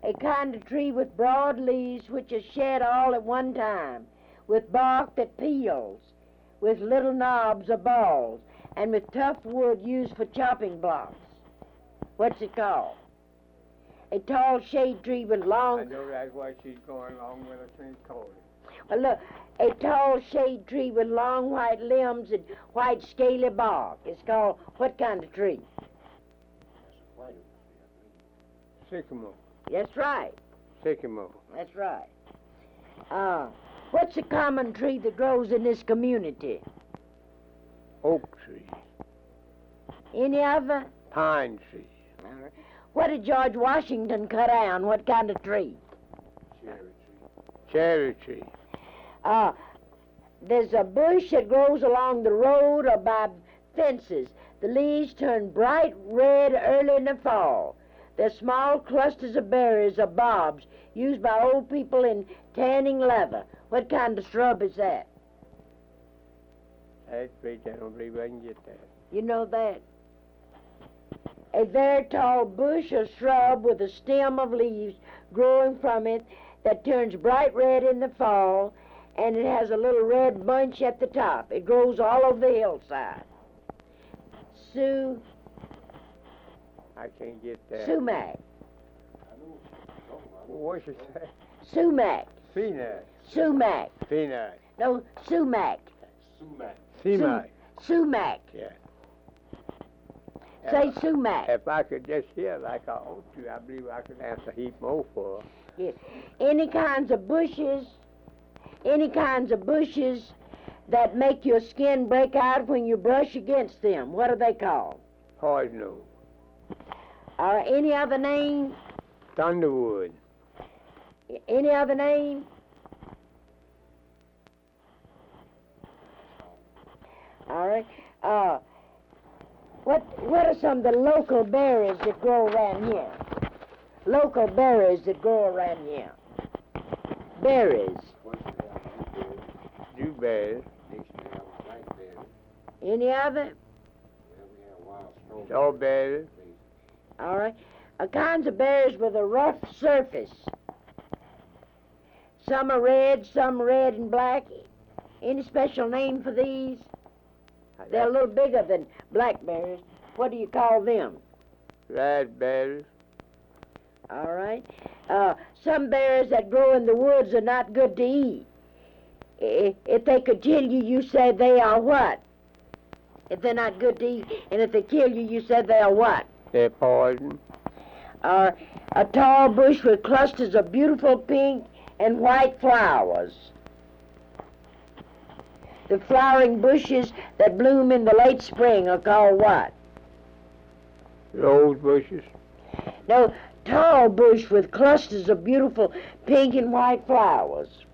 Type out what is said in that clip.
a kind of tree with broad leaves which are shed all at one time, with bark that peels, with little knobs or balls, and with tough wood used for chopping blocks. What's it called? A tall shade tree with long... I know that's why she's going along with a tree called it. Well, look, a tall shade tree with long white limbs and white scaly bark. It's called what kind of tree? Sycamore. That's right. Sycamore. That's right. What's a common tree that grows in this community? Oak tree. Any other? Pine tree. All right. What did George Washington cut down? What kind of tree? Cherry tree. There's a bush that grows along the road or by fences. The leaves turn bright red early in the fall. They're small clusters of berries or bobs used by old people in tanning leather. What kind of shrub is that? That's great. I don't believe I can get that. You know that? A very tall bush or shrub with a stem of leaves growing from it that turns bright red in the fall, and it has a little red bunch at the top. It grows all over the hillside. I can't get that. Sumac. What's it say? Sumac. Peanut. Sumac. Peanut. No, sumac. Sumac. Sumac. Yeah. Say sumac. If I could just hear like I ought to, I believe I could answer a heap more for her. Yeah. Any kinds of bushes that make your skin break out when you brush against them. What are they called? Poisonous. Any other name? Thunderwood. Any other name? All right. What are some of the local berries that grow around here? Local berries that grow around here. Berries. Dewberries. Any other? Strawberries. All right. Kinds of berries with a rough surface. Some are red and black. Any special name for these? They're a little bigger than blackberries. What do you call them? Raspberries. All right. Some berries that grow in the woods are not good to eat. If they could kill you, you say they are what? If they're not good to eat, and if they kill you, you say they are what? They're poison. A tall bush with clusters of beautiful pink and white flowers. The flowering bushes that bloom in the late spring are called what? Rose bushes. No, tall bush with clusters of beautiful pink and white flowers.